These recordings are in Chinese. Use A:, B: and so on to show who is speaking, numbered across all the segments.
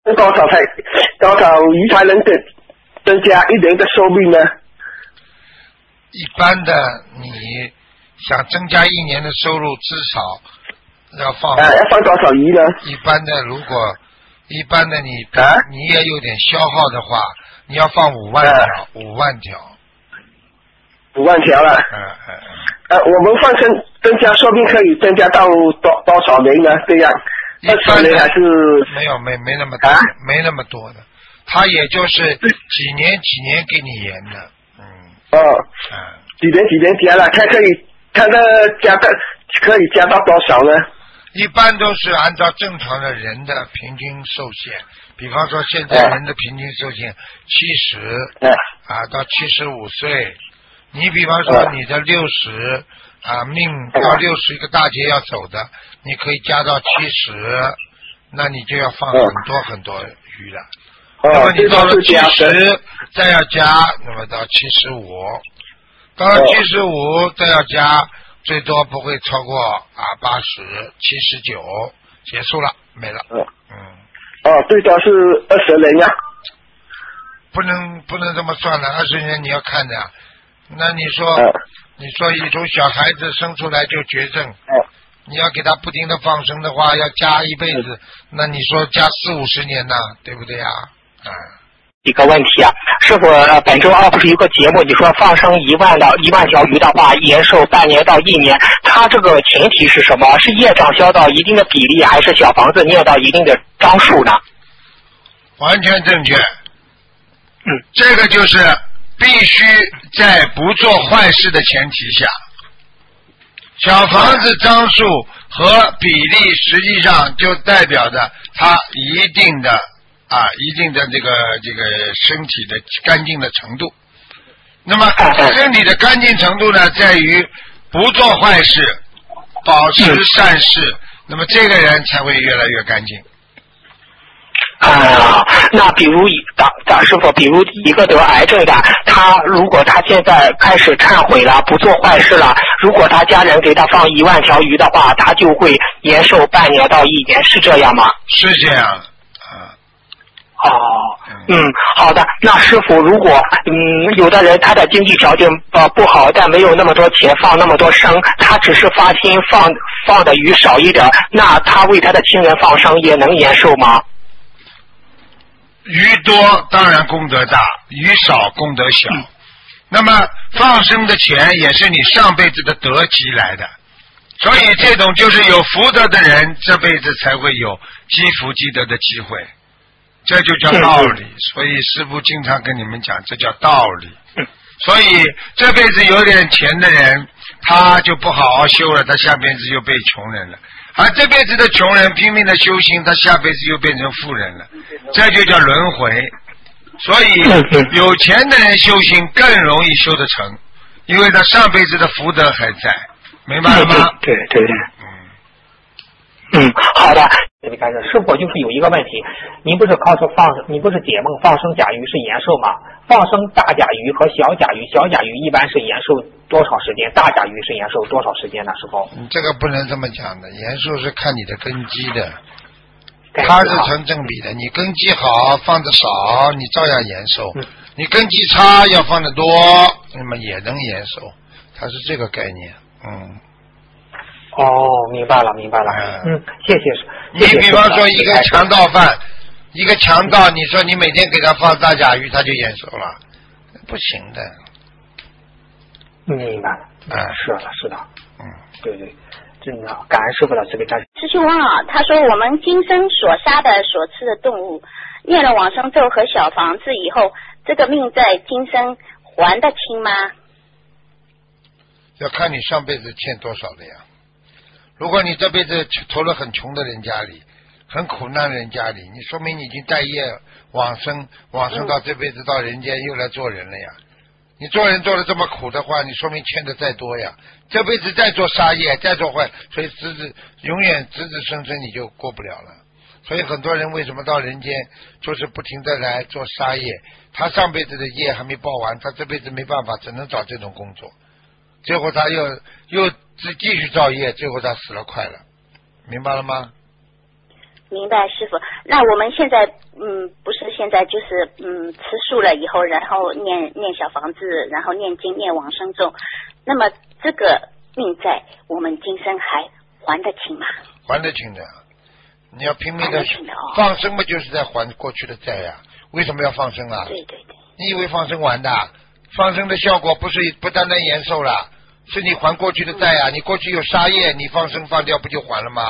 A: 多少鱼才能增加一年的寿命呢？
B: 一般的你想增加一年的收入，至少要放
A: 多少鱼呢？
B: 一般的你也有点消耗的话，你要放5万条，5万条。
A: 5万条了。我们放生增加寿命可以增加到多少年呢？这样20年还是
B: 没那么多，没那么多的，他也就是几年给你延的。几年加了，看可以加到多少呢？一般都是按照正常的人的平均寿限，比方说现在人的平均寿限70到75岁，你比方说你的60命到60一个大劫要走的，你可以加到70，那你就要放很多鱼了。那么你到了70再要加，那么到75，到了75再要加，最多不会超过80、79，结束了，没了。
A: 最多是20年呀。
B: 不能这么算的，20年你要看的。那你说一种小孩子生出来就绝症，你要给他不停的放生的话，要加一辈子，那你说加40-50年呢，对不对呀？
C: 一个问题啊，师傅，本周2不是有个节目，你说放生1万条鱼的话，延寿半年到1年，它这个前提是什么？是业障消到一定的比例，还是小房子念到一定的张数呢？
B: 完全正确。这个就是必须在不做坏事的前提下，小房子张数和比例实际上就代表着它一定的这个身体的干净的程度。那么身体的干净程度呢，在于不做坏事，保持善事，那么这个人才会越来越干净。
C: 那比如师傅，比如一个得癌症的，如果他现在开始忏悔了，不做坏事了，如果他家人给他放1万条鱼的话，他就会延寿半年到1年，是这样吗？
B: 是这样。
C: 好的。那师傅，如果有的人他的经济条件不好，但没有那么多钱放那么多生，他只是发心放的鱼少一点，那他为他的亲人放生也能延寿吗？
B: 鱼多当然功德大，鱼少功德小。那么放生的钱也是你上辈子的德积来的，所以这种就是有福德的人，这辈子才会有积福积德的机会，这就叫道理。所以师父经常跟你们讲，这叫道理。所以这辈子有点钱的人，他就不好好修了，他下辈子又被穷人了。而这辈子的穷人拼命的修行，他下辈子又变成富人了，这就叫轮回。所以有钱的人修行更容易修得成，因为他上辈子的福德还在，明白了吗？
C: 对。好的。师傅，就是有一个问题，您不是解梦放生甲鱼是延寿吗？放生大甲鱼和小甲鱼一般是延寿多少时间？大甲鱼是延寿多少时间呢？师傅？
B: 这个不能这么讲的，延寿是看你的根基的，它是成正比的。你根基好，放的少，你照样延寿；你根基差，要放的多，那么也能延寿，它是这个概念。
C: 明白了。谢谢。
B: 你比方说一个强盗犯，一个强盗，你说你每天给他放大甲鱼，他就延寿了，不行的。
C: 明白了。是的。对，真的感恩师傅的慈悲加持。
D: 师兄他说我们今生所杀的所吃的动物，念了往生咒和小房子以后，这个命在今生还得清吗？
B: 要看你上辈子欠多少的呀。如果你这辈子投了很穷的人家里，很苦难的人家里，你说明你已经带业往生到这辈子到人间又来做人了呀。你做人做的这么苦的话，你说明欠的再多呀。这辈子再做杀业再做坏，所以永远子生你就过不了了。所以很多人为什么到人间就是不停的来做杀业，他上辈子的业还没报完，他这辈子没办法，只能找这种工作，最后他又继续造业，最后他死了快了，明白了吗？
D: 明白，师傅。那我们现在不是现在就是吃素了以后，然后念小房子，然后念经念往生咒，那么这个命债我们今生还还得清吗？
B: 还得清的，你要拼命的放生嘛，就是在还过去的债呀。为什么要放生啊？
D: 对对对。
B: 你以为放生完的？放生的效果不单单延寿了，是你还过去的债呀。你过去有杀业，你放生放掉不就还了吗？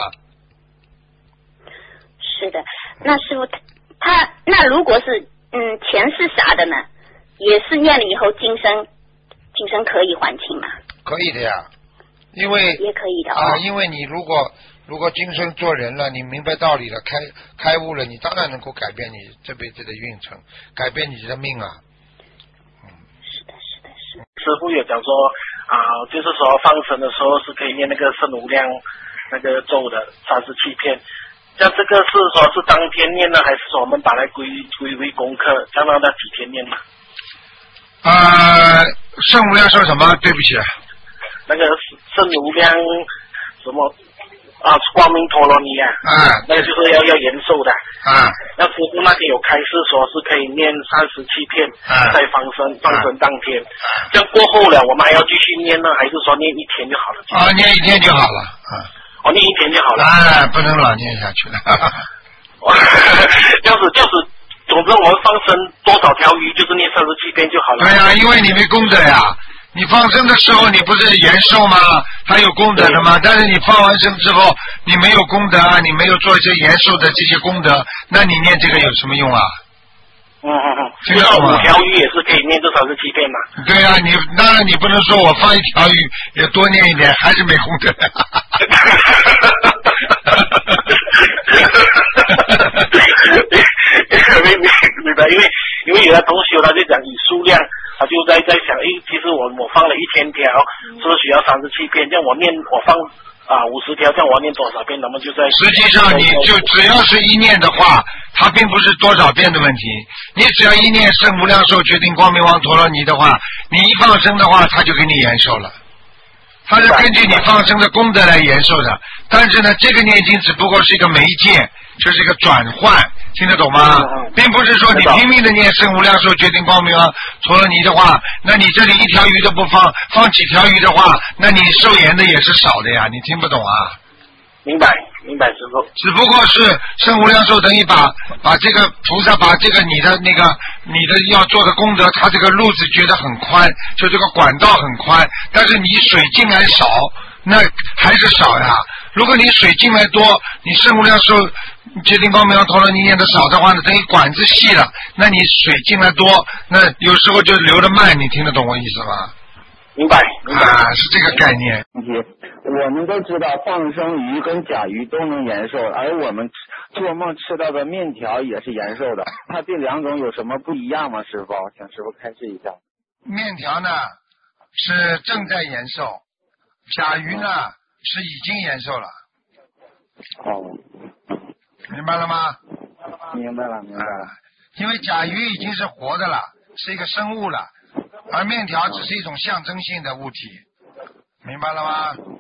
D: 是的，那师父他那如果是前世杀的呢，也是念了以后今生可以还清吗？
B: 可以的呀，因为
D: 也可以的
B: 因为你如果今生做人了，你明白道理了，开悟了，你当然能够改变你这辈子的运程，改变你的命啊。
D: 是的。
E: 师父有讲说就是说放生的时候是可以念那个圣无量那个咒的37篇。像这个是说是当天念呢，还是说我们把它归为功课，将让它几天念呢？
B: 圣无量寿什么？对不起。
E: 那个圣无量什么光明陀罗尼啊，那个就是要延寿的那师父那天有开示说是可以念37篇在放生当天这样过后了我们还要继续念呢，还是说念一天就好了？
B: 念一天就好了
E: 念一天就好了
B: 不能老念下去了
E: 这样子总之我们放生多少条鱼就是念37篇就好了。
B: 对呀，因为你没功德呀，你放生的时候你不是延寿吗？还有功德的吗？但是你放完生之后你没有功德你没有做一些延寿的这些功德，那你念这个有什么用啊？
E: 听到吗？5条鱼也是可以念这37篇嘛。
B: 对呀，当然你不能说我放1条鱼也多念一点还是没功德
E: 明白，因为有的同学他就讲以数量，他就在想，其实我放了1000条，是不是需要37篇？这样我放50条，这样我要念多少遍？那么就在
B: 实际上你就只要是一念的话，它并不是多少遍的问题。你只要一念圣无量寿决定光明王陀罗尼的话，你一放生的话，它就给你延寿了。它是根据你放生的功德来延寿的，但是呢，这个念经只不过是一个媒介，就是一个转换，听得懂吗？并不是说你拼命的念圣无量寿决定光明王陀罗尼的话，那你这里1条鱼都不放几条鱼的话，那你受延的也是少的呀，你听不懂啊？
E: 明白师父。
B: 只不过是圣无量寿等于把这个菩萨把这个你的要做的功德，他这个路子觉得很宽，就这个管道很宽，但是你水进来少，那还是少呀。如果你水进来多，你圣无量寿决定光明王陀罗尼念的少的话呢，等于管子细了，那你水进来多，那有时候就流得慢，你听得懂我意思吗？
E: 明白
B: 是这个概念。
F: 我们都知道放生鱼跟甲鱼都能延寿，而我们做梦吃到的面条也是延寿的，它这两种有什么不一样吗？师父，请师父开示一下。
B: 面条呢是正在延寿，甲鱼呢是已经延寿了。明白了吗？
F: 明白了。
B: 因为甲鱼已经是活的了，是一个生物了，而面条只是一种象征性的物体，明白了吗？